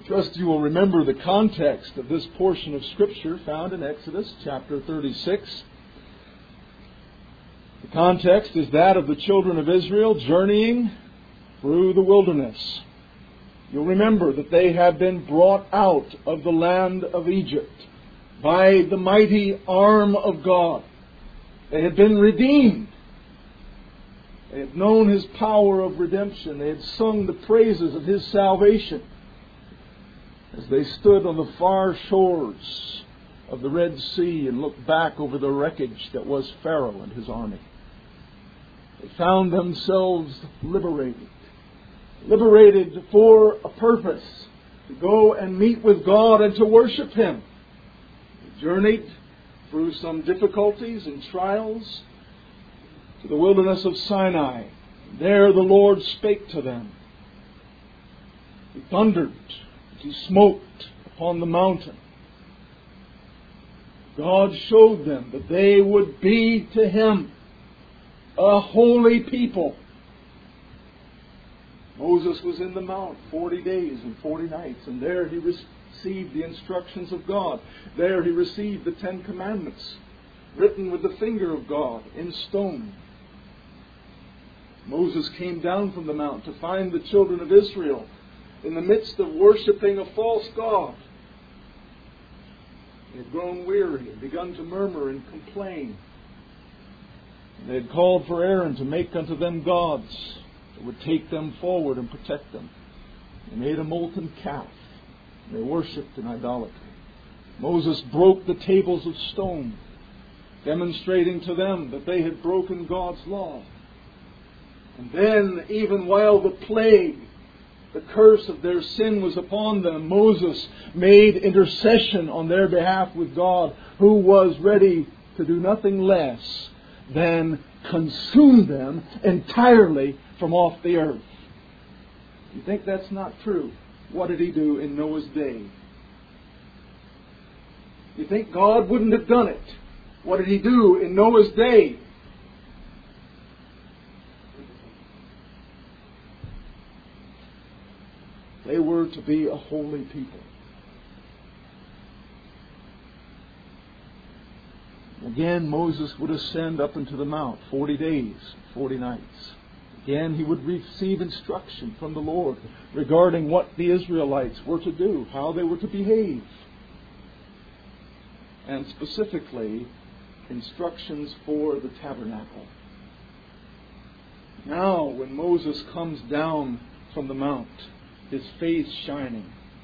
Trust you will remember the context of this portion of Scripture found in Exodus chapter 36. The context is that of the children of Israel journeying through the wilderness. You'll remember that they had been brought out of the land of Egypt by the mighty arm of God. They had been redeemed. They had known His power of redemption. They had sung the praises of His salvation as they stood on the far shores of the Red Sea and looked back over the wreckage that was Pharaoh and his army. They found themselves liberated. Liberated for a purpose, to go and meet with God and to worship Him. They journeyed through some difficulties and trials to the wilderness of Sinai. There the Lord spake to them. He thundered. He smoked upon the mountain. God showed them that they would be to Him a holy people. Moses was in the mount 40 days and 40 nights, and there he received the instructions of God. There he received the 10 Commandments, written with the finger of God in stone. Moses came down from the mount to find the children of Israel in the midst of worshipping a false god. They had grown weary and begun to murmur and complain. They had called for Aaron to make unto them gods that would take them forward and protect them. They made a molten calf. They worshipped in idolatry. Moses broke the tables of stone, demonstrating to them that they had broken God's law. And then, even while the plague, the curse of their sin was upon them, Moses made intercession on their behalf with God, who was ready to do nothing less than consume them entirely from off the earth. You think that's not true? What did He do in Noah's day? You think God wouldn't have done it? What did He do in Noah's day? They were to be a holy people. Again, Moses would ascend up into the mount 40 days, 40 nights. Again, he would receive instruction from the Lord regarding what the Israelites were to do, how they were to behave. And specifically, instructions for the tabernacle. Now, when Moses comes down from the mount, his face shining,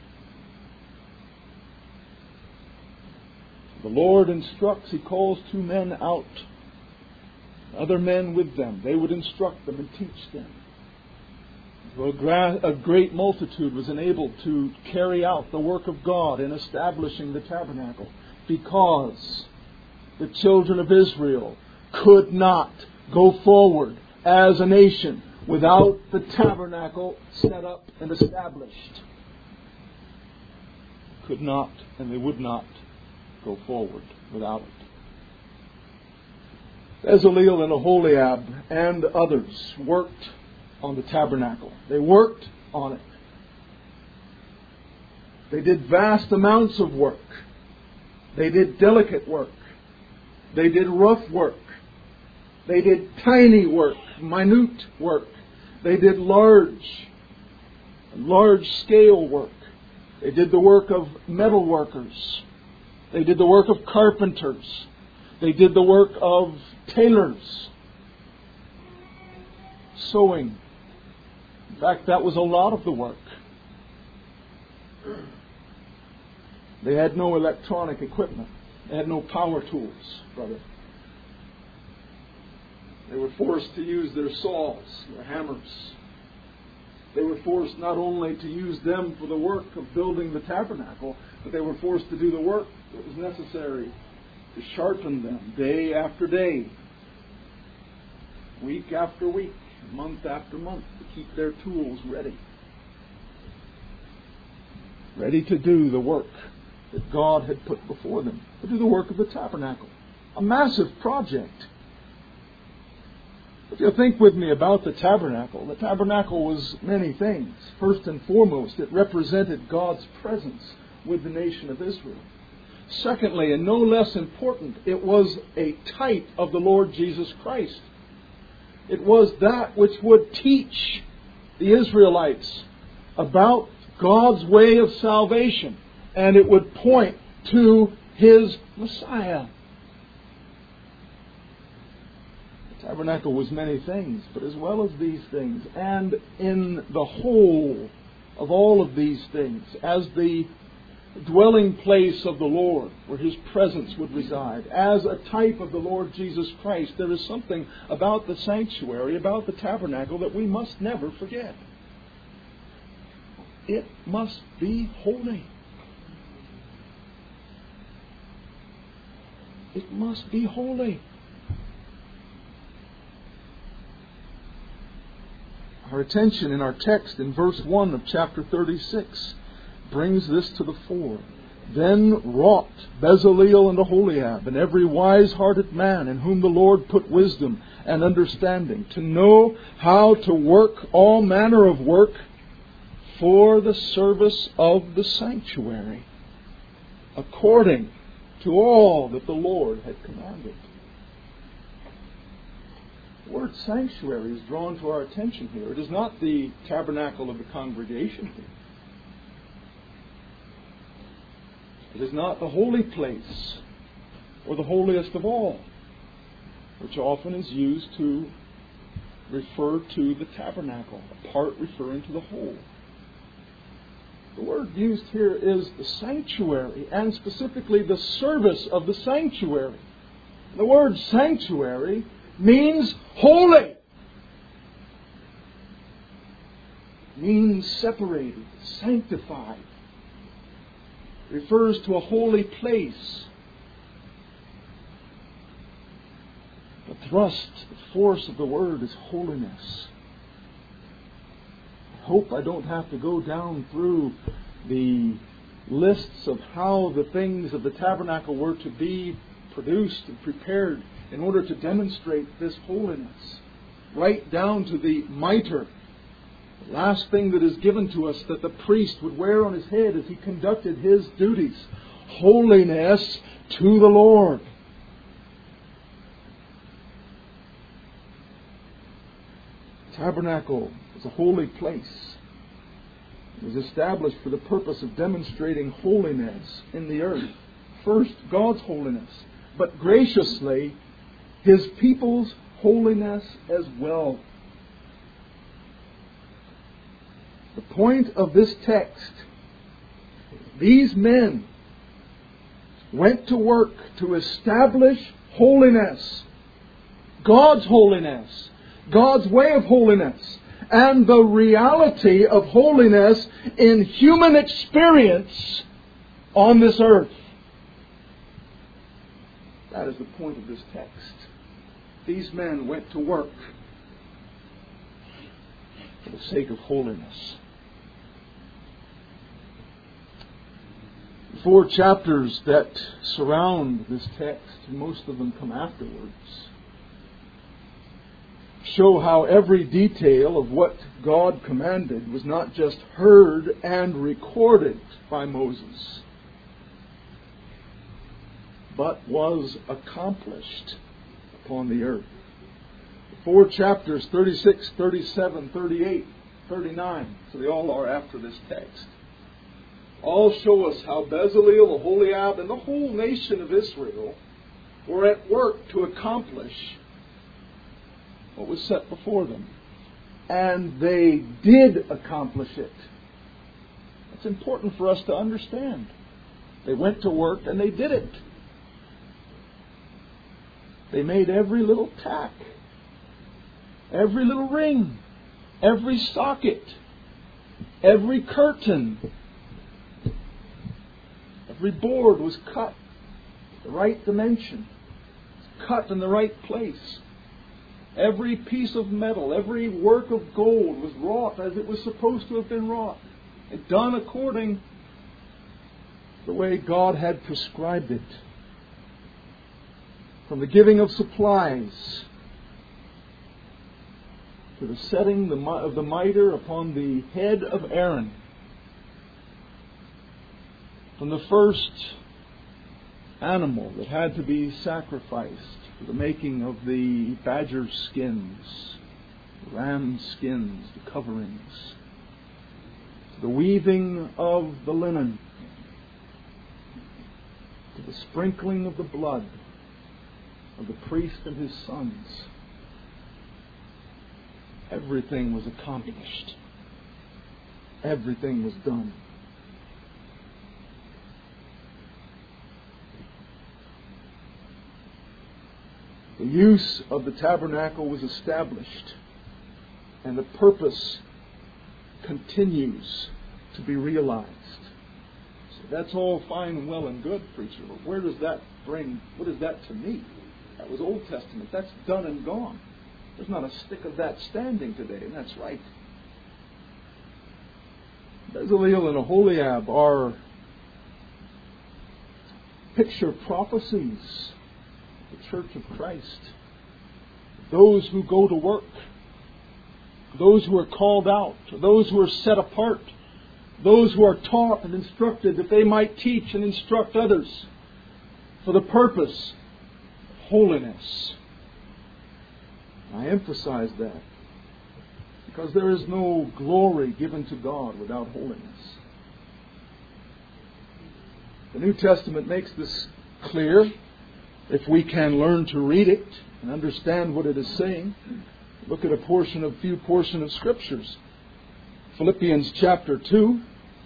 the Lord instructs. He calls 2 men out, other men with them. They would instruct them and teach them. So a great multitude was enabled to carry out the work of God in establishing the tabernacle, because the children of Israel could not go forward as a nation without the tabernacle set up and established. Could not, and they would not go forward without it. Bezaleel and Aholiab and others worked on the tabernacle. They worked on it. They did vast amounts of work. They did delicate work. They did rough work. They did tiny work, minute work. They did large-scale work. They did the work of metal workers. They did the work of carpenters. They did the work of tailors. Sewing. In fact, that was a lot of the work. They had no electronic equipment. They had no power tools, brother. They were forced to use their saws, their hammers. They were forced not only to use them for the work of building the tabernacle, but they were forced to do the work that was necessary to sharpen them day after day, week after week, month after month, to keep their tools ready. Ready to do the work that God had put before them, to do the work of the tabernacle. A massive project. If you think with me about the tabernacle was many things. First and foremost, it represented God's presence with the nation of Israel. Secondly, and no less important, it was a type of the Lord Jesus Christ. It was that which would teach the Israelites about God's way of salvation, and it would point to His Messiah. The tabernacle was many things, but as well as these things, and in the whole of all of these things, as the dwelling place of the Lord, where His presence would reside, as a type of the Lord Jesus Christ, there is something about the sanctuary, about the tabernacle, that we must never forget. It must be holy. It must be holy. Our attention in our text in verse 1 of chapter 36 brings this to the fore. Then wrought Bezaleel and Aholiab, and every wise-hearted man in whom the Lord put wisdom and understanding, to know how to work all manner of work for the service of the sanctuary, according to all that the Lord had commanded. The word sanctuary is drawn to our attention here. It is not the tabernacle of the congregation here. It is not the holy place or the holiest of all, which often is used to refer to the tabernacle, a part referring to the whole. The word used here is the sanctuary, and specifically the service of the sanctuary. The word sanctuary means holy. It means separated, sanctified. It refers to a holy place. The thrust, the force of the word is holiness. I hope I don't have to go down through the lists of how the things of the tabernacle were to be produced and prepared in order to demonstrate this holiness. Right down to the mitre, the last thing that is given to us that the priest would wear on his head as he conducted his duties. Holiness to the Lord. Tabernacle is a holy place. It was established for the purpose of demonstrating holiness in the earth. First, God's holiness, but graciously, His people's holiness as well. The point of this text, these men went to work to establish holiness, God's holiness, God's way of holiness, and the reality of holiness in human experience on this earth. That is the point of this text. These men went to work for the sake of holiness. The 4 chapters that surround this text, most of them come afterwards, show how every detail of what God commanded was not just heard and recorded by Moses, but was accomplished upon the earth. The 4 chapters, 36, 37, 38, 39, so they all are after this text, all show us how Bezaleel, Aholiab, and the whole nation of Israel were at work to accomplish what was set before them. And they did accomplish it. It's important for us to understand. They went to work and they did it. They made every little tack, every little ring, every socket, every curtain, every board was cut the right dimension, cut in the right place. Every piece of metal, every work of gold was wrought as it was supposed to have been wrought, and done according to the way God had prescribed it. From the giving of supplies to the setting of the mitre upon the head of Aaron. From the first animal that had to be sacrificed for the making of the badger skins, the ram skins, the coverings, to the weaving of the linen, to the sprinkling of the blood of the priest and his sons. Everything was accomplished. Everything was done. The use of the tabernacle was established, and the purpose continues to be realized. So that's all fine and well and good, preacher, but where does that bring, what is that to me? That was Old Testament. That's done and gone. There's not a stick of that standing today, and that's right. Bezaleel and Aholiab are picture prophecies of the Church of Christ. Those who go to work, those who are called out, those who are set apart, those who are taught and instructed that they might teach and instruct others for the purpose of holiness. I emphasize that because there is no glory given to God without holiness. The New Testament makes this clear if we can learn to read it and understand what it is saying. Look at a few portions of Scriptures. Philippians chapter 2.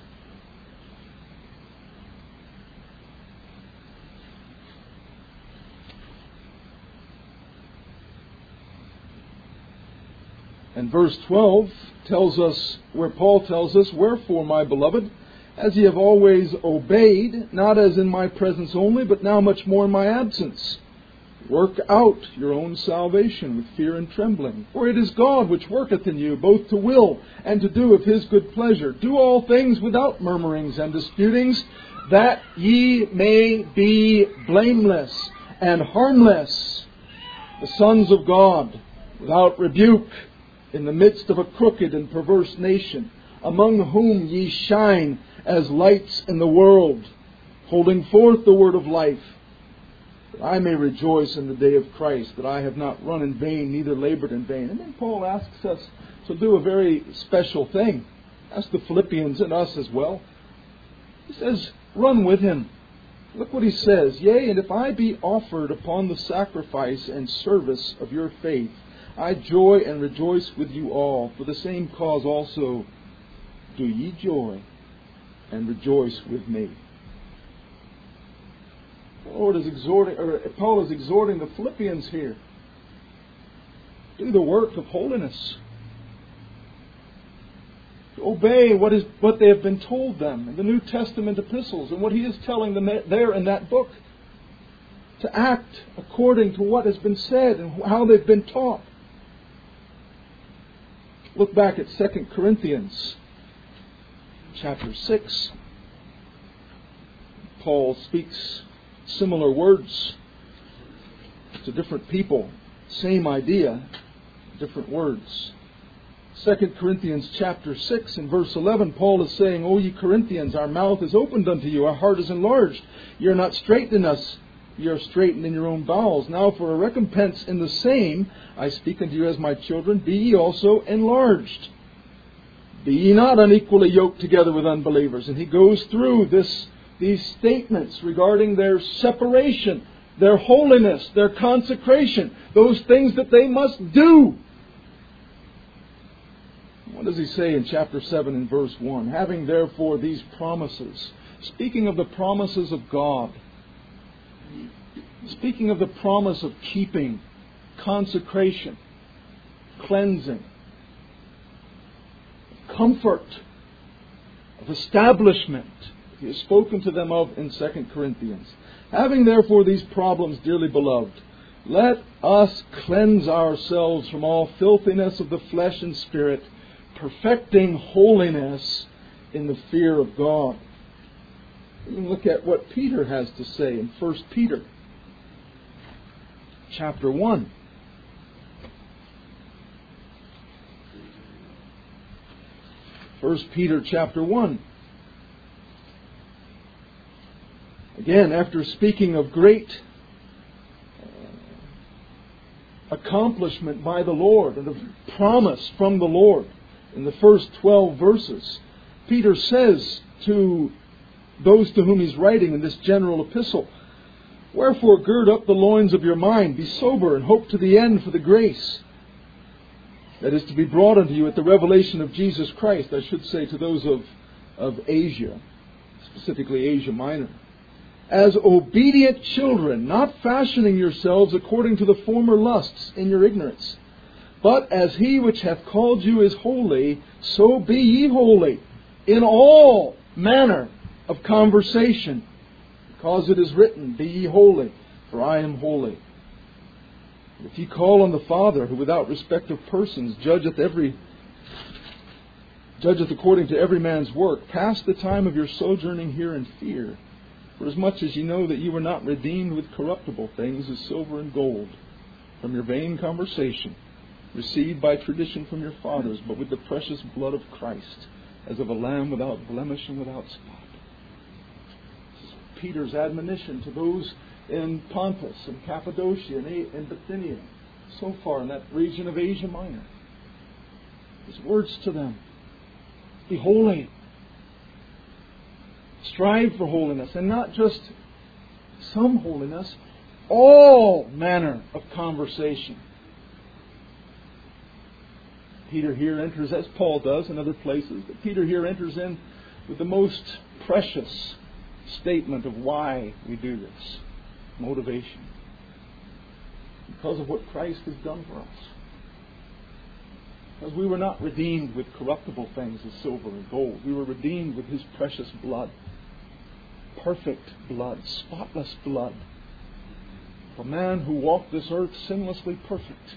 And verse 12 tells us, where Paul tells us, "Wherefore, my beloved, as ye have always obeyed, not as in my presence only, but now much more in my absence, work out your own salvation with fear and trembling. For it is God which worketh in you, both to will and to do of His good pleasure. Do all things without murmurings and disputings, that ye may be blameless and harmless, the sons of God, without rebuke, in the midst of a crooked and perverse nation, among whom ye shine as lights in the world, holding forth the word of life, that I may rejoice in the day of Christ, that I have not run in vain, neither labored in vain." And then Paul asks us to do a very special thing. Asks the Philippians and us as well. He says, run with him. Look what he says. "Yea, and if I be offered upon the sacrifice and service of your faith, I joy and rejoice with you all. For the same cause also do ye joy and rejoice with me." Paul is exhorting the Philippians here. Do the work of holiness. To obey what they have been told them in the New Testament epistles and what he is telling them there in that book. To act according to what has been said and how they've been taught. Look back at 2 Corinthians chapter 6. Paul speaks similar words to different people. Same idea, different words. 2 Corinthians chapter 6 and verse 11, Paul is saying, "O ye Corinthians, our mouth is opened unto you, our heart is enlarged. Ye are not straitened in us, ye are straitened in your own bowels. Now for a recompense in the same, I speak unto you as my children, be ye also enlarged. Be ye not unequally yoked together with unbelievers." And he goes through these statements regarding their separation, their holiness, their consecration, those things that they must do. What does he say in chapter 7 and verse 1? "Having therefore these promises," speaking of the promises of God, speaking of the promise of keeping, consecration, cleansing, comfort, of establishment, he has spoken to them of in 2 Corinthians. "Having therefore these problems, dearly beloved, let us cleanse ourselves from all filthiness of the flesh and spirit, perfecting holiness in the fear of God." You can look at what Peter has to say in 1 Peter chapter 1. 1 Peter chapter 1. Again, after speaking of great accomplishment by the Lord and of promise from the Lord in the first 12 verses, Peter says to those to whom he's writing in this general epistle, "Wherefore gird up the loins of your mind, be sober, and hope to the end for the grace that is to be brought unto you at the revelation of Jesus Christ." I should say to those of Asia, specifically Asia Minor. "As obedient children, not fashioning yourselves according to the former lusts in your ignorance. But as He which hath called you is holy, so be ye holy in all manner of conversation. Because it is written, Be ye holy, for I am holy. If ye call on the Father, who without respect of persons judgeth according to every man's work, pass the time of your sojourning here in fear. For as much as ye know that ye were not redeemed with corruptible things as silver and gold, from your vain conversation, received by tradition from your fathers, but with the precious blood of Christ, as of a lamb without blemish and without spot." This is Peter's admonition to those in Pontus and Cappadocia and Bithynia, so far in that region of Asia Minor. His words to them: be holy. Strive for holiness, and not just some holiness, all manner of conversation. Peter here enters, as Paul does in other places, but Peter here enters in with the most precious statement of why we do this. Motivation. Because of what Christ has done for us. Because we were not redeemed with corruptible things as silver and gold. We were redeemed with His precious blood. Perfect blood, spotless blood. A man who walked this earth sinlessly perfect.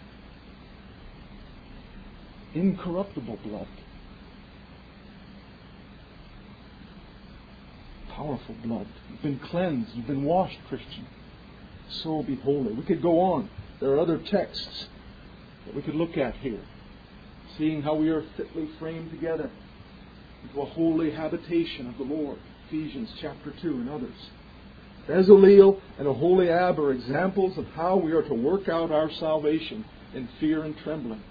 Incorruptible blood. Powerful blood. You've been cleansed. You've been washed, Christian. So be holy. We could go on. There are other texts that we could look at here. Seeing how we are fitly framed together into a holy habitation of the Lord. Ephesians chapter 2 and others. Bezaleel and Aholiab are examples of how we are to work out our salvation in fear and trembling.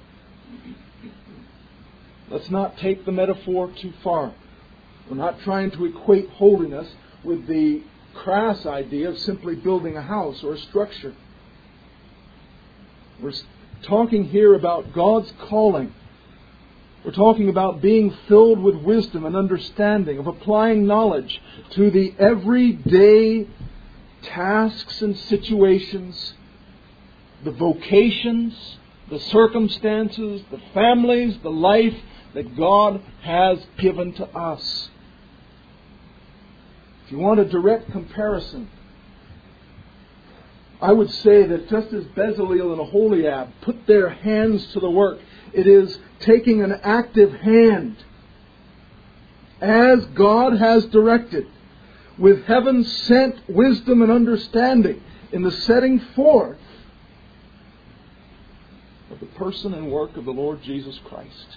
Let's not take the metaphor too far. We're not trying to equate holiness with the crass idea of simply building a house or a structure. We're talking here about God's calling. We're talking about being filled with wisdom and understanding, of applying knowledge to the everyday tasks and situations, the vocations, the circumstances, the families, the life that God has given to us. If you want a direct comparison, I would say that just as Bezaleel and Aholiab put their hands to the work, it is taking an active hand as God has directed, with heaven sent wisdom and understanding in the setting forth of the person and work of the Lord Jesus Christ.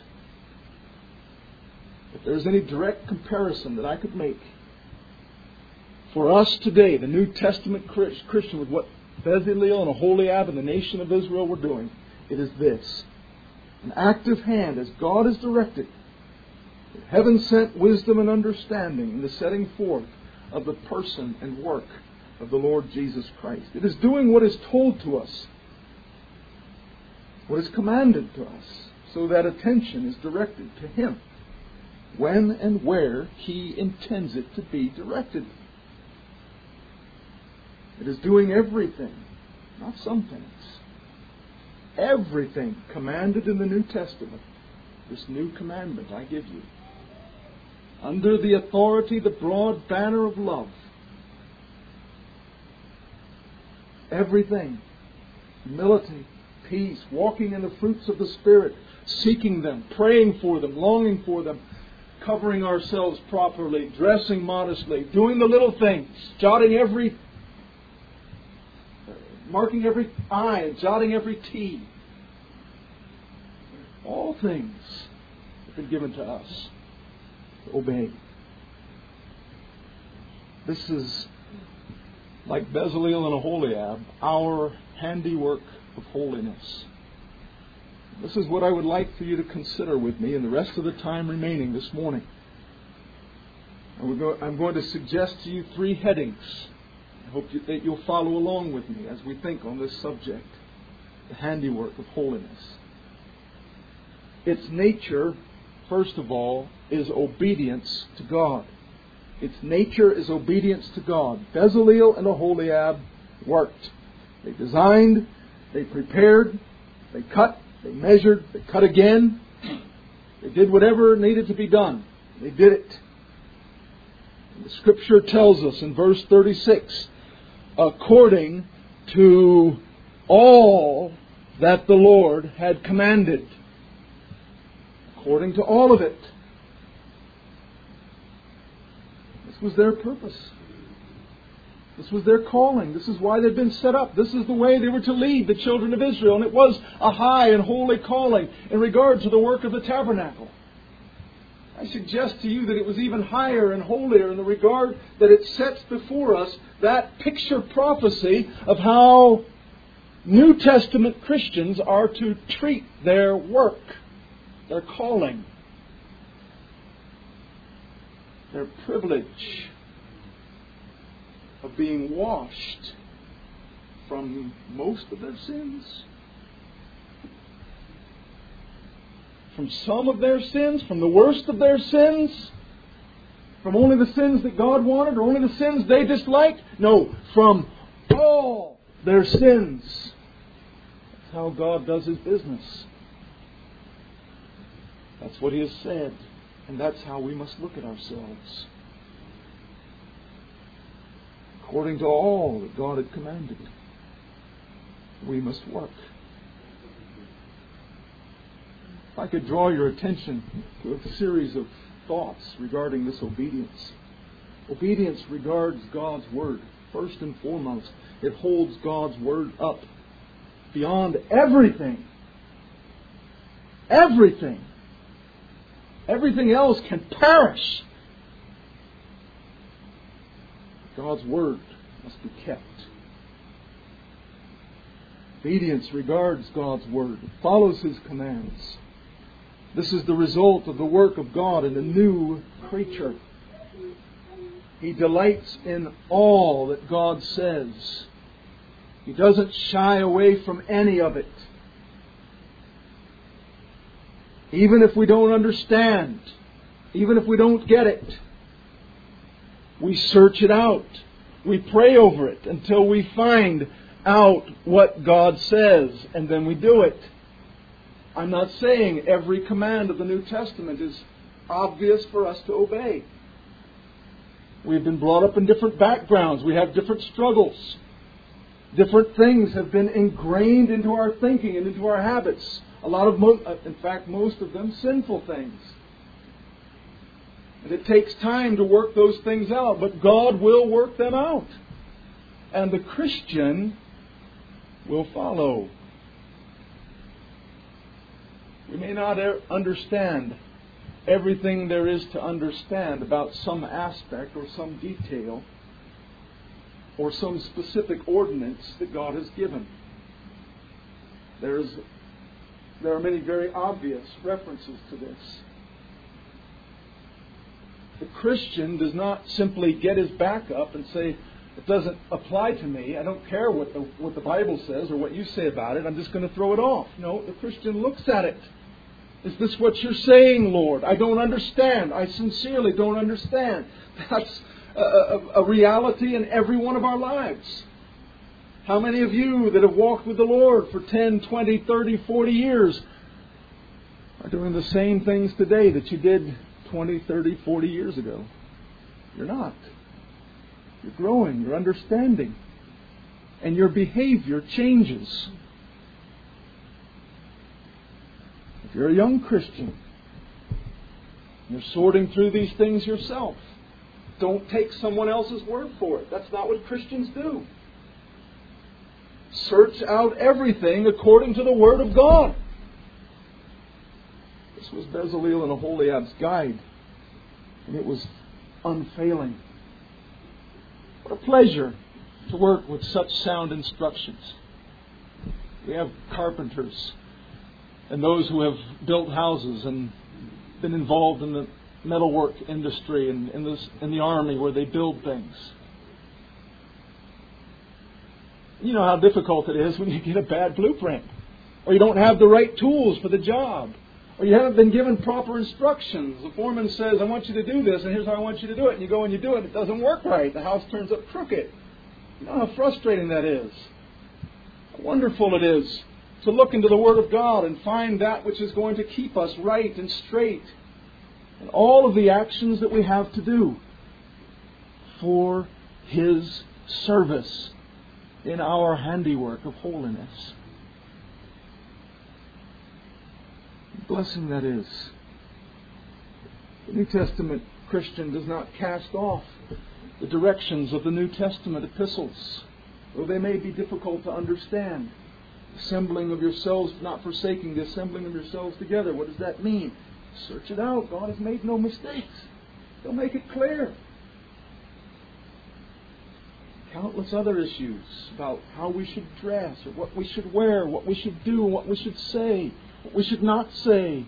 If there's any direct comparison that I could make for us today, the New Testament Christian, with what Bezaleel and Aholiab and the nation of Israel were doing, it is this: an active hand as God has directed, heaven sent wisdom and understanding in the setting forth of the person and work of the Lord Jesus Christ. It is doing what is told to us, what is commanded to us, so that attention is directed to Him when and where He intends it to be directed. It is doing everything, not some things. Everything commanded in the New Testament, this new commandment I give you, under the authority, the broad banner of love. Everything. Humility, peace, walking in the fruits of the Spirit, seeking them, praying for them, longing for them, covering ourselves properly, dressing modestly, doing the little things, marking every I, jotting every T. All things have been given to us to obey. This is, like Bezaleel and Aholiab, our handiwork of holiness. This is what I would like for you to consider with me in the rest of the time remaining this morning. I'm going to suggest to you 3 headings. I hope that you'll follow along with me as we think on this subject, the handiwork of holiness. Its nature, first of all, is obedience to God. Its nature is obedience to God. Bezaleel and Aholiab worked. They designed, they prepared, they cut, they measured, they cut again. They did whatever needed to be done. They did it. And the Scripture tells us in verse 36, according to all that the Lord had commanded. According to all of it. This was their purpose. This was their calling. This is why they'd been set up. This is the way they were to lead the children of Israel. And it was a high and holy calling in regard to the work of the tabernacle. I suggest to you that it was even higher and holier in the regard that it sets before us that picture prophecy of how New Testament Christians are to treat their work, their calling, their privilege of being washed from most of their sins, from some of their sins, from the worst of their sins, from only the sins that God wanted or only the sins they disliked. No, from all their sins. That's how God does His business. That's what He has said. And that's how we must look at ourselves. According to all that God had commanded, we must work. If I could draw your attention to a series of thoughts regarding this obedience. Obedience regards God's Word. First and foremost, it holds God's Word up beyond everything. Everything. Everything else can perish. God's Word must be kept. Obedience regards God's Word. It follows His commands. This is the result of the work of God in a new creature. He delights in all that God says. He doesn't shy away from any of it. Even if we don't understand, even if we don't get it, we search it out. We pray over it until we find out what God says, and then we do it. I'm not saying every command of the New Testament is obvious for us to obey. We've been brought up in different backgrounds. We have different struggles. Different things have been ingrained into our thinking and into our habits. In fact, most of them sinful things. And it takes time to work those things out, but God will work them out. And the Christian will follow. We may not understand everything there is to understand about some aspect or some detail or some specific ordinance that God has given. There are many very obvious references to this. The Christian does not simply get his back up and say, it doesn't apply to me. I don't care what the Bible says or what you say about it. I'm just going to throw it off. No, the Christian looks at it. Is this what you're saying, Lord? I don't understand. I sincerely don't understand. That's a reality in every one of our lives. How many of you that have walked with the Lord for 10, 20, 30, 40 years are doing the same things today that you did 20, 30, 40 years ago? You're not. You're growing, you're understanding, and your behavior changes. If you're a young Christian, you're sorting through these things yourself. Don't take someone else's word for it. That's not what Christians do. Search out everything according to the Word of God. This was Bezaleel and Aholiab's guide. And it was unfailing. What a pleasure to work with such sound instructions. We have carpenters and those who have built houses and been involved in the metalwork industry and in the army where they build things. You know how difficult it is when you get a bad blueprint, or you don't have the right tools for the job, or you haven't been given proper instructions. The foreman says, I want you to do this, and here's how I want you to do it. And you go and you do it, it doesn't work right. The house turns up crooked. You know how frustrating that is. How wonderful it is to look into the Word of God and find that which is going to keep us right and straight in all of the actions that we have to do for His service in our handiwork of holiness. Blessing that is. The New Testament Christian does not cast off the directions of the New Testament epistles, though they may be difficult to understand. Assembling of yourselves, not forsaking the assembling of yourselves together. What does that mean? Search it out. God has made no mistakes. He'll make it clear. Countless other issues about how we should dress, or what we should wear, what we should do, what we should say, what we should not say.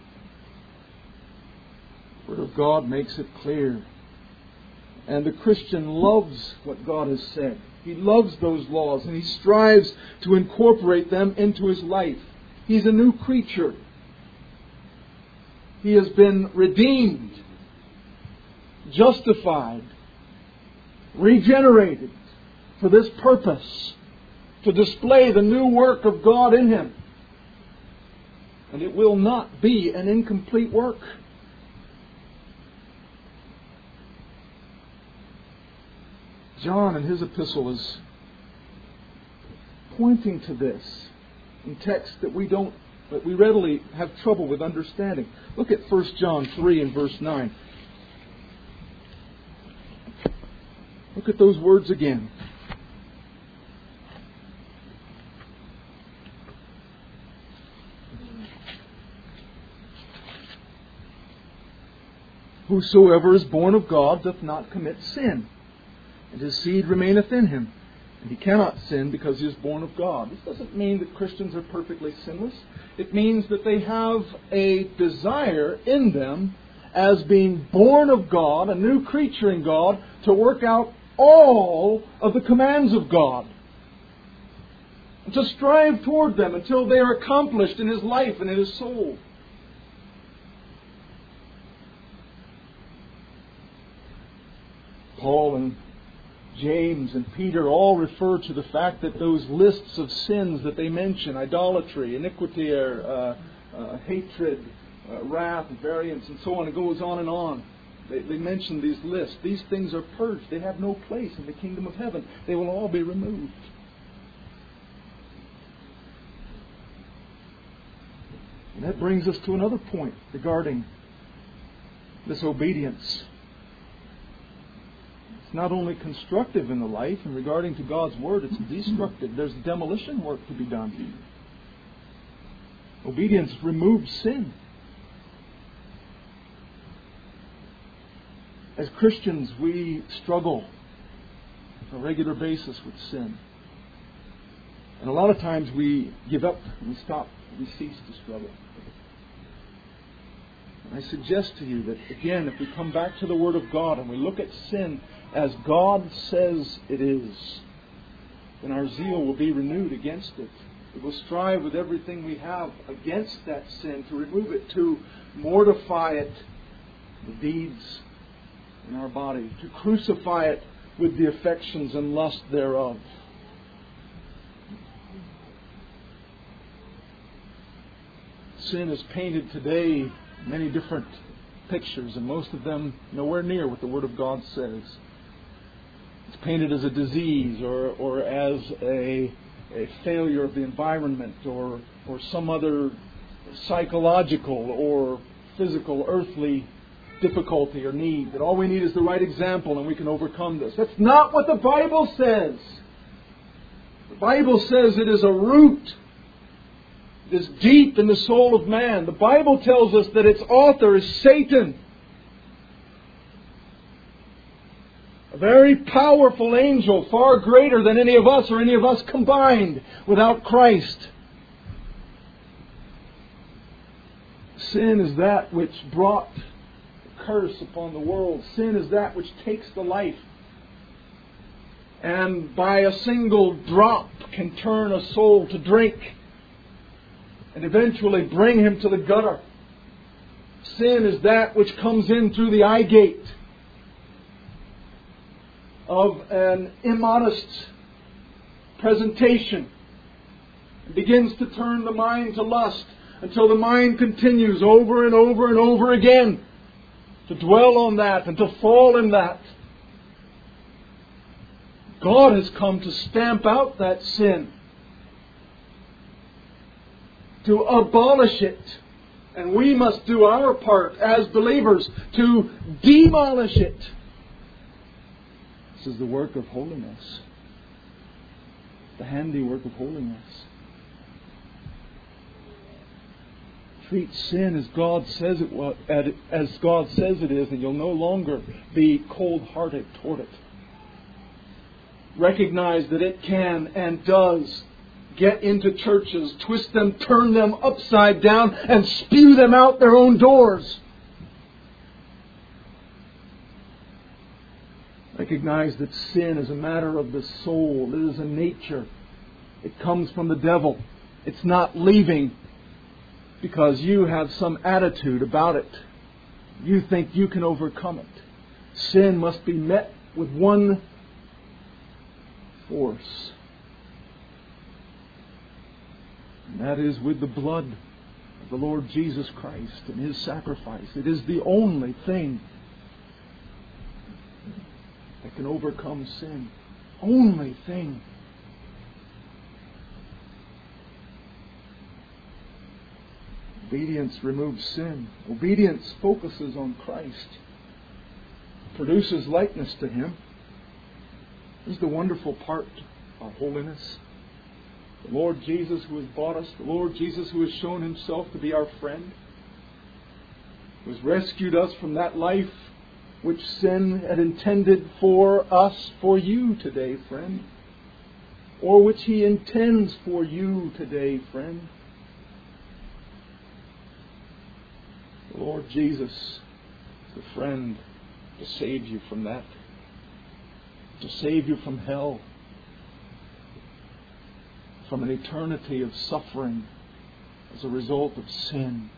The Word of God makes it clear. And the Christian loves what God has said. He loves those laws, and he strives to incorporate them into his life. He's a new creature. He has been redeemed, justified, regenerated for this purpose, to display the new work of God in him. And it will not be an incomplete work. John in his epistle is pointing to this in texts that we readily have trouble with understanding. Look at 1 John 3 and verse 9. Look at those words again. Whosoever is born of God doth not commit sin, and his seed remaineth in him, and he cannot sin because he is born of God. This doesn't mean that Christians are perfectly sinless. It means that they have a desire in them, as being born of God, a new creature in God, to work out all of the commands of God, and to strive toward them until they are accomplished in his life and in his soul. Paul and James and Peter all refer to the fact that those lists of sins that they mention, idolatry, iniquity, hatred, wrath, variance, and so on, it goes on and on. They mention these lists. These things are purged. They have no place in the kingdom of heaven. They will all be removed. And that brings us to another point regarding this obedience. It's not only constructive in the life and regarding to God's Word, it's destructive. There's demolition work to be done. Obedience removes sin. As Christians, we struggle on a regular basis with sin. And a lot of times we give up, we stop, we cease to struggle. And I suggest to you that, again, if we come back to the Word of God and we look at sin as God says it is, then our zeal will be renewed against it. We will strive with everything we have against that sin, to remove it, to mortify it, the deeds in our body, to crucify it with the affections and lust thereof. Sin is painted today in many different pictures, and most of them nowhere near what the Word of God says. It's painted as a disease or as a failure of the environment or some other psychological or physical, earthly difficulty or need. That all we need is the right example and we can overcome this. That's not what the Bible says. The Bible says it is a root. It is deep in the soul of man. The Bible tells us that its author is Satan. very powerful angel, far greater than any of us or any of us combined without Christ. Sin is that which brought a curse upon the world. Sin is that which takes the life, and by a single drop can turn a soul to drink and eventually bring him to the gutter. Sin is that which comes in through the eye gate of an immodest presentation and begins to turn the mind to lust until the mind continues over and over and over again to dwell on that and to fall in that. God has come to stamp out that sin, to abolish it. And we must do our part as believers to demolish it. This is the work of holiness. The handiwork of holiness. Treat sin as God says it is, and you'll no longer be cold-hearted toward it. Recognize that it can and does get into churches, twist them, turn them upside down, and spew them out their own doors. Recognize that sin is a matter of the soul. It is a nature. It comes from the devil. It's not leaving because you have some attitude about it. You think you can overcome it. Sin must be met with one force. And that is with the blood of the Lord Jesus Christ and His sacrifice. It is the only thing that can overcome sin. Only thing. Obedience removes sin. Obedience focuses on Christ. Produces likeness to Him. This is the wonderful part of holiness. The Lord Jesus who has bought us, the Lord Jesus who has shown Himself to be our friend, who has rescued us from that life which sin had intended for us, for you today, friend, or which He intends for you today, friend. The Lord Jesus is the friend to save you from that, to save you from hell, from an eternity of suffering as a result of sin.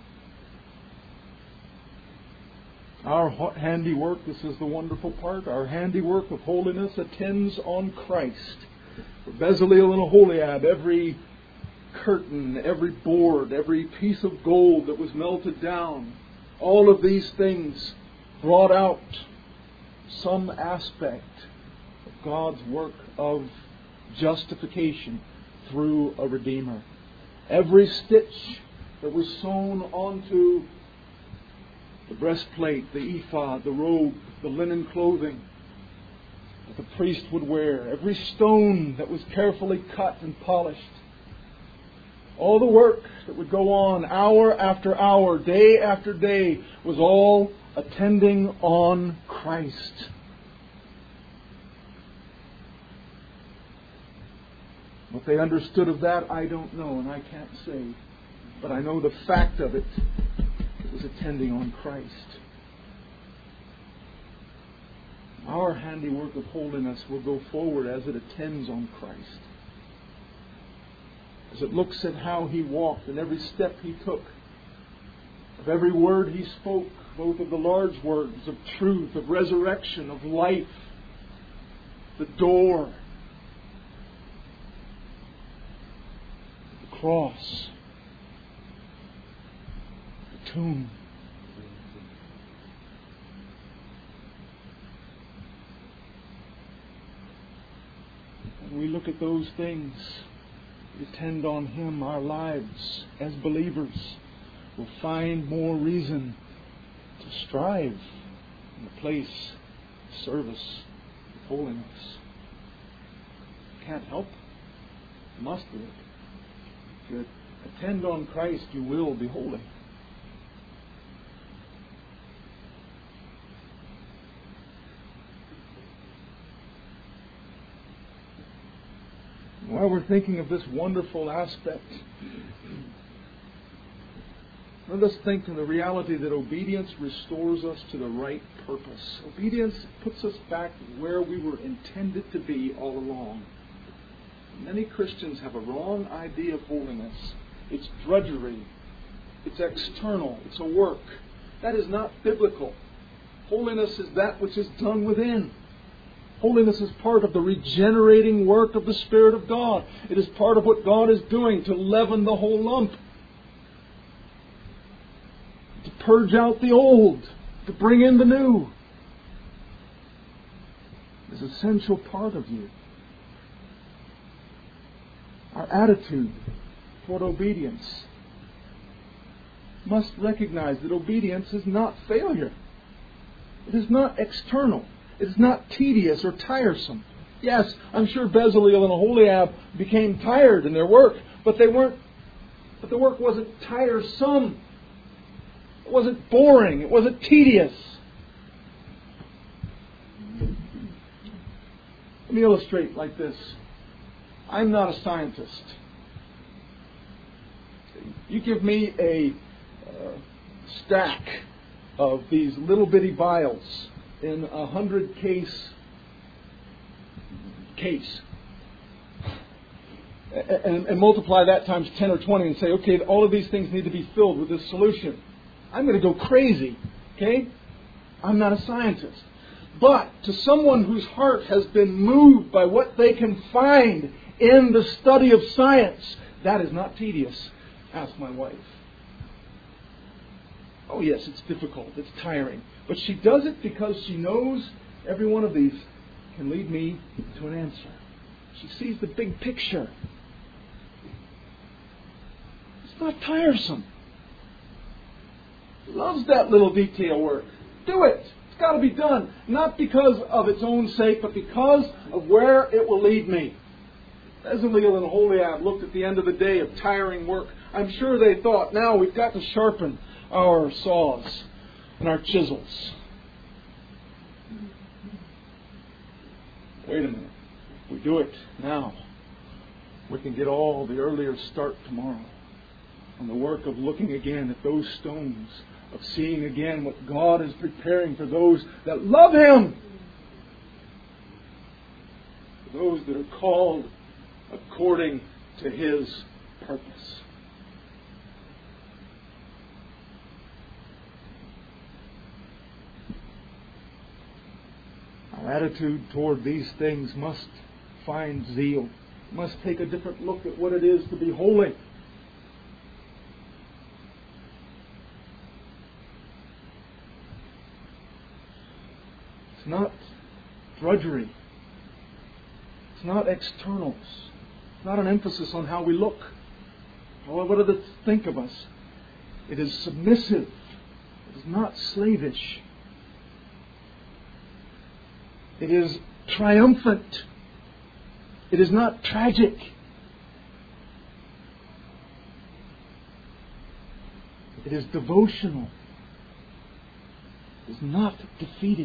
Our handiwork, this is the wonderful part, our handiwork of holiness attends on Christ. For Bezaleel and Aholiab, every curtain, every board, every piece of gold that was melted down, all of these things brought out some aspect of God's work of justification through a Redeemer. Every stitch that was sewn onto the breastplate, the ephod, the robe, the linen clothing that the priest would wear, every stone that was carefully cut and polished, all the work that would go on hour after hour, day after day, was all attending on Christ. What they understood of that, I don't know, and I can't say. But I know the fact of it was attending on Christ. Our handiwork of holiness will go forward as it attends on Christ. As it looks at how He walked and every step He took, of every word He spoke, both of the large words of truth, of resurrection, of life, the door, the cross, the tomb. When we look at those things, attend on Him, our lives as believers will find more reason to strive in the place of service of holiness. Can't help it. Must do it. If you attend on Christ, you will be holy. While we're thinking of this wonderful aspect, let us think of the reality that obedience restores us to the right purpose. Obedience puts us back where we were intended to be all along. Many Christians have a wrong idea of holiness. It's drudgery. It's external. It's a work. That is not biblical. Holiness is that which is done within. Holiness is part of the regenerating work of the Spirit of God. It is part of what God is doing to leaven the whole lump. To purge out the old. To bring in the new. It's an essential part of you. Our attitude toward obedience must recognize that obedience is not failure. It is not external. It is not tedious or tiresome. Yes, I'm sure Bezaleel and Aholiab became tired in their work, but the work wasn't tiresome. It wasn't boring. It wasn't tedious. Let me illustrate like this. I'm not a scientist. You give me a stack of these little bitty vials in 100 case, and multiply that times 10 or 20 and say, okay, all of these things need to be filled with this solution. I'm going to go crazy. Okay? I'm not a scientist. But to someone whose heart has been moved by what they can find in the study of science, that is not tedious. Ask my wife. Oh yes, it's difficult, it's tiring. But she does it because she knows every one of these can lead me to an answer. She sees the big picture. It's not tiresome. Loves that little detail work. Do it. It's got to be done. Not because of its own sake, but because of where it will lead me. Bezaleel and Aholiab looked at the end of the day of tiring work. I'm sure they thought, now we've got to sharpen our saws and our chisels. Wait a minute. If we do it now, we can get all the earlier start tomorrow on the work of looking again at those stones, of seeing again what God is preparing for those that love Him, for those that are called according to His purpose. Our attitude toward these things must find zeal, must take a different look at what it is to be holy. It's not drudgery. It's not externals. It's not an emphasis on how we look, or what others think of us. It is submissive. It is not slavish. It is triumphant. It is not tragic. It is devotional. It is not defeated.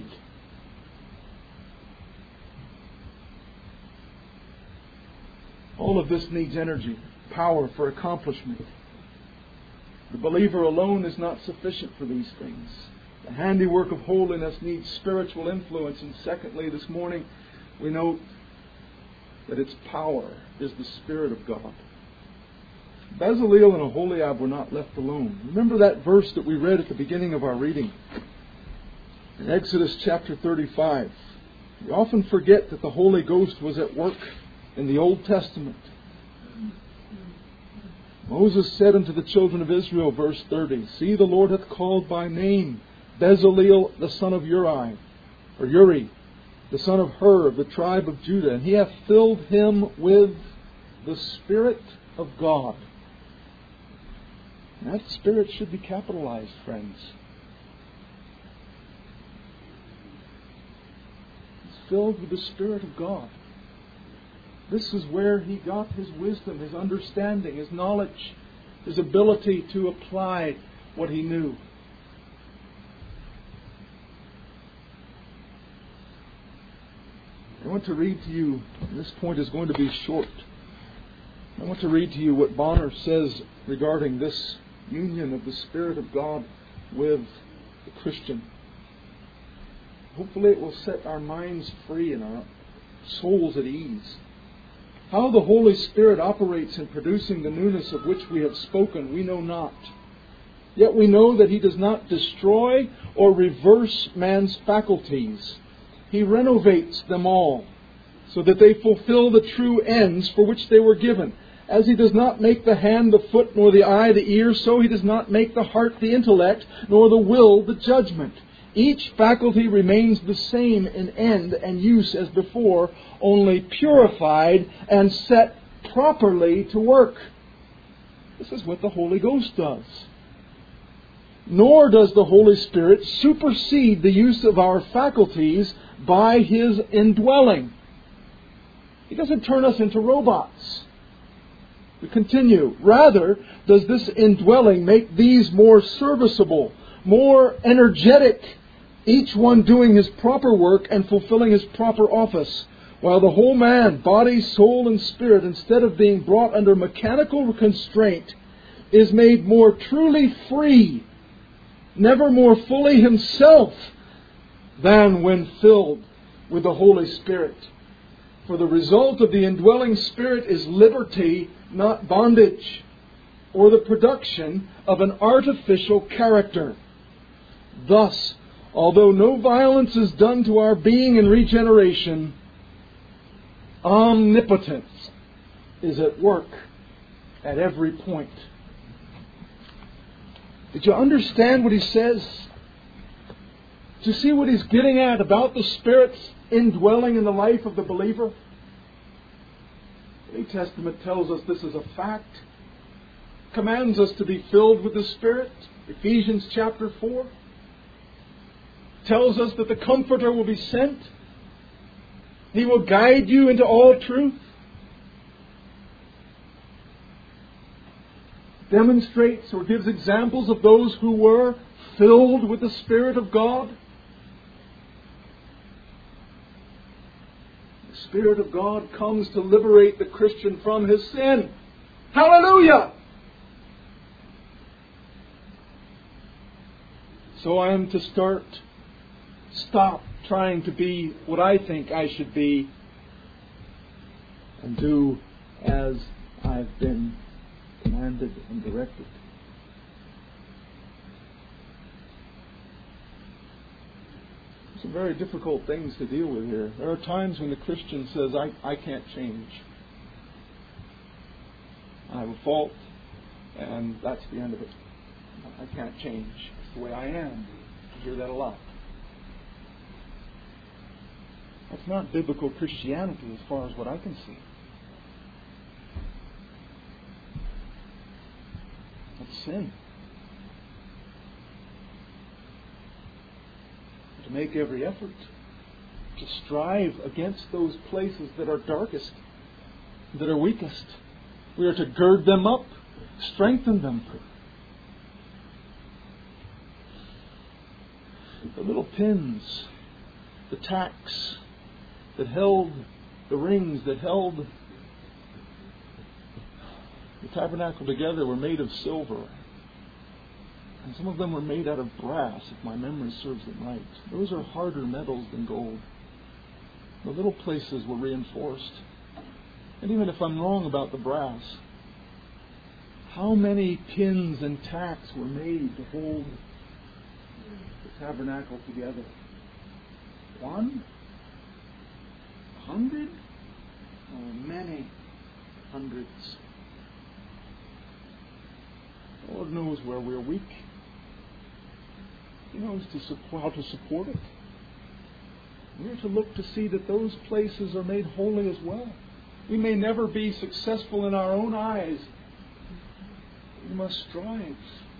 All of this needs energy, power for accomplishment. The believer alone is not sufficient for these things. The handiwork of holiness needs spiritual influence. And secondly, this morning, we note that its power is the Spirit of God. Bezaleel and Aholiab were not left alone. Remember that verse that we read at the beginning of our reading. In Exodus chapter 35. We often forget that the Holy Ghost was at work in the Old Testament. Moses said unto the children of Israel, verse 30, See, the Lord hath called by name Bezaleel the son of Uri, the son of Hur, of the tribe of Judah, and He hath filled him with the Spirit of God. And that Spirit should be capitalized, friends. He's filled with the Spirit of God. This is where he got his wisdom, his understanding, his knowledge, his ability to apply what he knew. I want to read to you, and this point is going to be short, I want to read to you what Bonner says regarding this union of the Spirit of God with the Christian. Hopefully it will set our minds free and our souls at ease. How the Holy Spirit operates in producing the newness of which we have spoken, we know not. Yet we know that He does not destroy or reverse man's faculties. He renovates them all, so that they fulfill the true ends for which they were given. As He does not make the hand the foot, nor the eye the ear, so He does not make the heart the intellect, nor the will the judgment. Each faculty remains the same in end and use as before, only purified and set properly to work. This is what the Holy Ghost does. Nor does the Holy Spirit supersede the use of our faculties by His indwelling. He doesn't turn us into robots. We continue. Rather, does this indwelling make these more serviceable, more energetic, each one doing his proper work and fulfilling his proper office, while the whole man, body, soul, and spirit, instead of being brought under mechanical constraint, is made more truly free, never more fully himself than when filled with the Holy Spirit. For the result of the indwelling Spirit is liberty, not bondage, or the production of an artificial character. Thus, although no violence is done to our being in regeneration, omnipotence is at work at every point. Did you understand what he says? Do you see what he's getting at about the Spirit's indwelling in the life of the believer? The New Testament tells us this is a fact. Commands us to be filled with the Spirit. Ephesians chapter 4 tells us that the Comforter will be sent. He will guide you into all truth. Demonstrates or gives examples of those who were filled with the Spirit of God. The Spirit of God comes to liberate the Christian from his sin. Hallelujah! So I am to stop trying to be what I think I should be and do as I've been commanded and directed. Some very difficult things to deal with here. There are times when the Christian says, I can't change. I have a fault, and that's the end of it. I can't change. It's the way I am. You hear that a lot. That's not biblical Christianity as far as what I can see. That's sin. To make every effort to strive against those places that are darkest, that are weakest. We are to gird them up, strengthen them. The little pins, the tacks that held the rings that held the tabernacle together were made of silver. And some of them were made out of brass, if my memory serves it right. Those are harder metals than gold. The little places were reinforced. And even if I'm wrong about the brass, how many pins and tacks were made to hold the tabernacle together? 1? 100? Oh, many hundreds. The Lord knows where we're weak. He knows how to support it. We're to look to see that those places are made holy as well. We may never be successful in our own eyes. We must strive.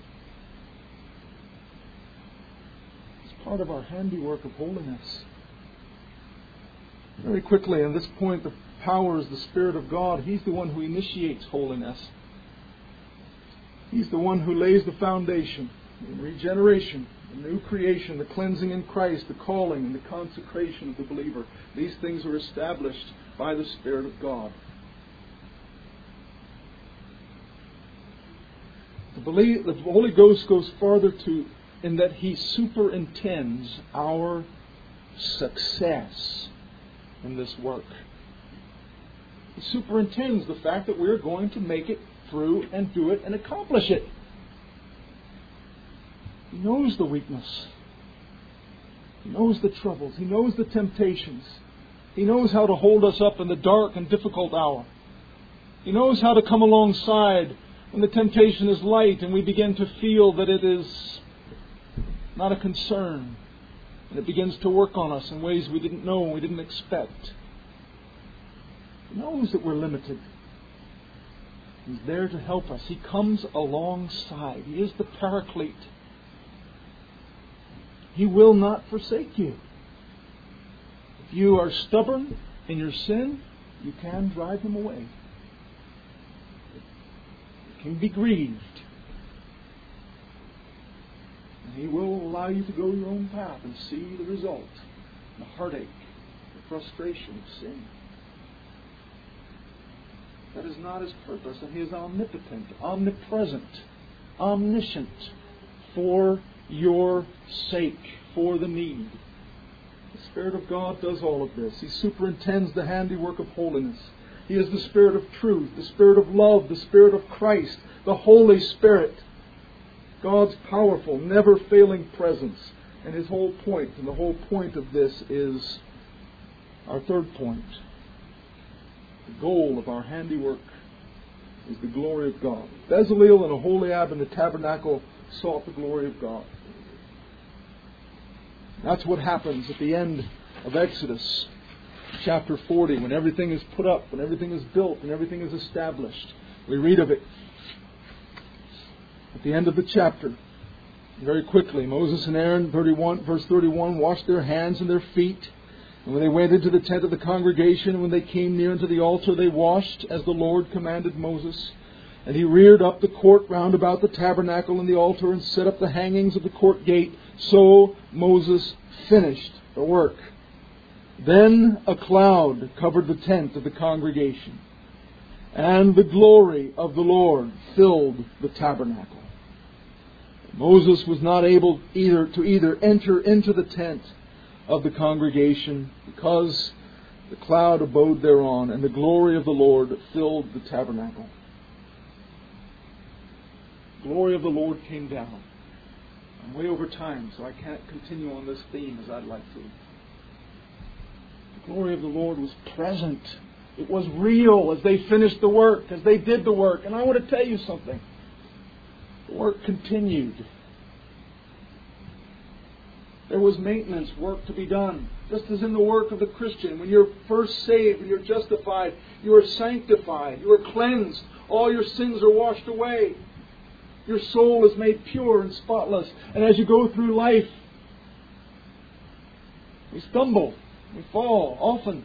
It's part of our handiwork of holiness. Very quickly, on this point, the power is the Spirit of God. He's the one who initiates holiness. He's the one who lays the foundation, the regeneration, the new creation, the cleansing in Christ, the calling and the consecration of the believer. These things are established by the Spirit of God. believe the Holy Ghost goes farther in that He superintends our success in this work. He superintends the fact that we're going to make it through and do it and accomplish it. He knows the weakness. He knows the troubles. He knows the temptations. He knows how to hold us up in the dark and difficult hour. He knows how to come alongside when the temptation is light and we begin to feel that it is not a concern. And it begins to work on us in ways we didn't know and we didn't expect. He knows that we're limited. He's there to help us. He comes alongside. He is the Paraclete. He will not forsake you. If you are stubborn in your sin, you can drive Him away. You can be grieved. And He will allow you to go your own path and see the result, the heartache, the frustration of sin. That is not His purpose, and He is omnipotent, omnipresent, omniscient for your sake, for the need. The Spirit of God does all of this. He superintends the handiwork of holiness. He is the Spirit of truth, the Spirit of love, the Spirit of Christ, the Holy Spirit. God's powerful, never-failing presence. And His whole point, and the whole point of this is our third point. The goal of our handiwork is the glory of God. Bezaleel and Aholiab in the tabernacle sought the glory of God. That's what happens at the end of Exodus chapter 40, when everything is put up, when everything is built, and everything is established. We read of it at the end of the chapter. Very quickly, Moses and Aaron, verse 31, washed their hands and their feet. And when they went into the tent of the congregation, and when they came near unto the altar, they washed as the Lord commanded Moses. And he reared up the court round about the tabernacle and the altar, and set up the hangings of the court gate. So Moses finished the work. Then a cloud covered the tent of the congregation, and the glory of the Lord filled the tabernacle. Moses was not able to either enter into the tent of the congregation, because the cloud abode thereon, and the glory of the Lord filled the tabernacle. The glory of the Lord came down. I'm way over time, so I can't continue on this theme as I'd like to. The glory of the Lord was present. It was real as they finished the work, as they did the work. And I want to tell you something. The work continued. There was maintenance work to be done. Just as in the work of the Christian. When you're first saved, when you're justified, you are sanctified, you are cleansed. All your sins are washed away. Your soul is made pure and spotless. And as you go through life, we stumble, we fall often.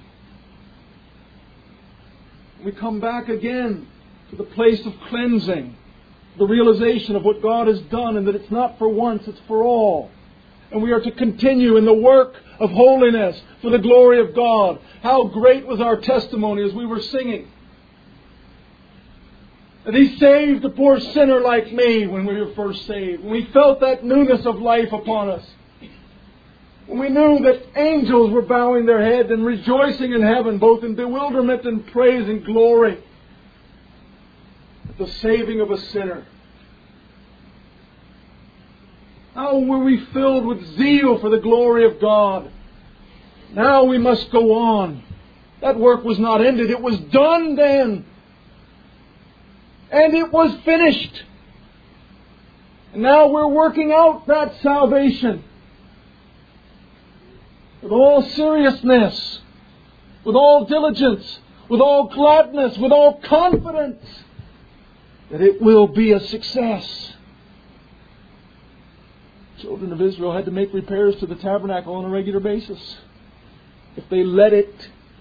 We come back again to the place of cleansing, the realization of what God has done, and that it's not for once, it's for all. And we are to continue in the work of holiness for the glory of God. How great was our testimony as we were singing. And He saved a poor sinner like me when we were first saved. When we felt that newness of life upon us. When we knew that angels were bowing their heads and rejoicing in heaven, both in bewilderment and praise and glory, at the saving of a sinner. How were we filled with zeal for the glory of God? Now we must go on. That work was not ended. It was done then. And it was finished. And now we're working out that salvation with all seriousness, with all diligence, with all gladness, with all confidence that it will be a success. Children of Israel had to make repairs to the tabernacle on a regular basis. If they let it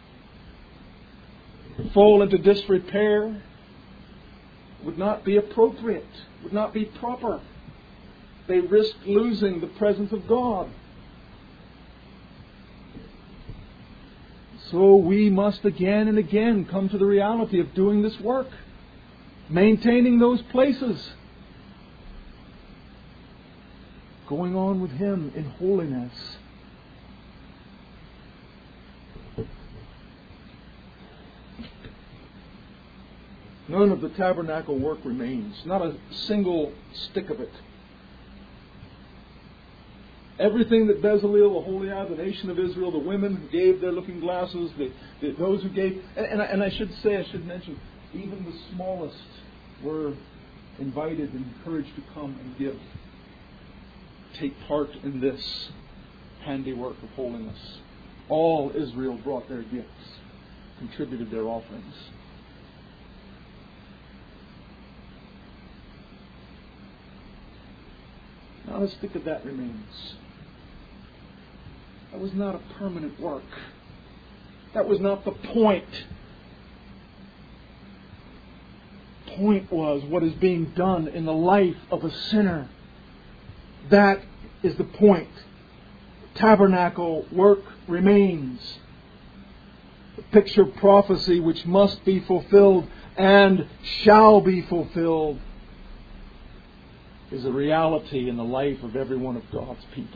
fall into disrepair, it would not be appropriate, would not be proper. They risked losing the presence of God. So we must again and again come to the reality of doing this work, maintaining those places, going on with Him in holiness. None of the tabernacle work remains. Not a single stick of it. Everything that Bezaleel, Aholiab, the nation of Israel, the women who gave their looking glasses, those who gave... And I should mention, even the smallest were invited and encouraged to come and give. Take part in this handiwork of holiness. All Israel brought their gifts, contributed their offerings. Not a stick of that remains. That was not a permanent work. That was not the point. The point was what is being done in the life of a sinner. That is the point. Tabernacle work remains. The picture of prophecy which must be fulfilled and shall be fulfilled is a reality in the life of every one of God's people.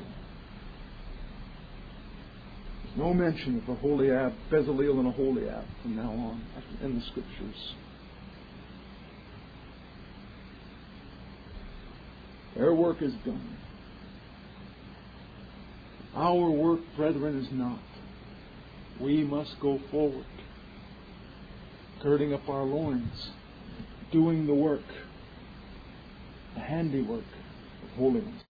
There's no mention of Aholiab, Bezaleel and Aholiab from now on in the Scriptures. Their work is done. Our work, brethren, is not. We must go forward, girding up our loins, doing the work, the handiwork of holiness.